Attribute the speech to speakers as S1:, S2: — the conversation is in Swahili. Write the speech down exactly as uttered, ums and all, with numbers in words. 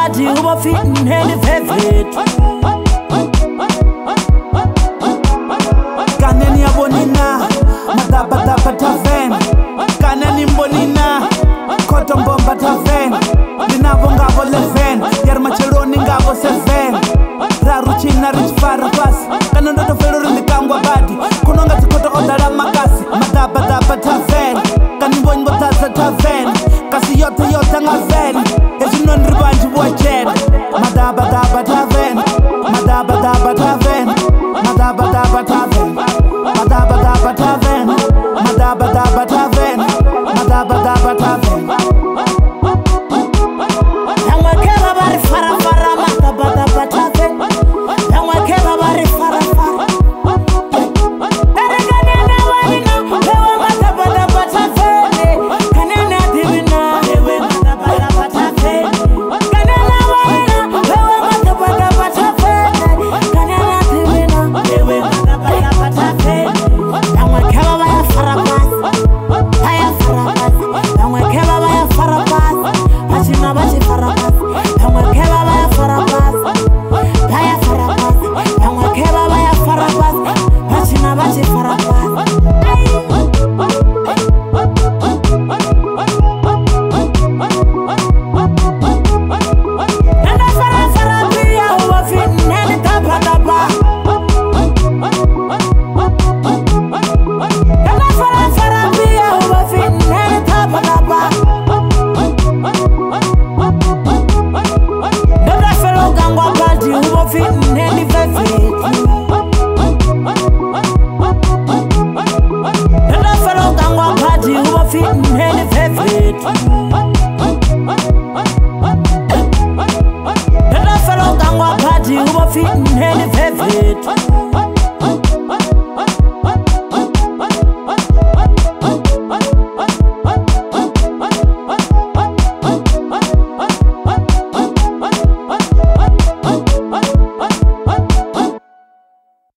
S1: body uba fit and handy velvet.
S2: Kaneni abonina madaba daba taven. Kaneni mbonina koton bomba taven. Dinabo ngabo leven yarma cheloni ngabo seven. Raru china rich farabas kanondo to fero ndikangwa badi kunonga tikoto odala makasi madaba daba taven. Kanibonyi botaza taven kasi yote yote ngaven. Ezinon ribanji boy chen madaba daba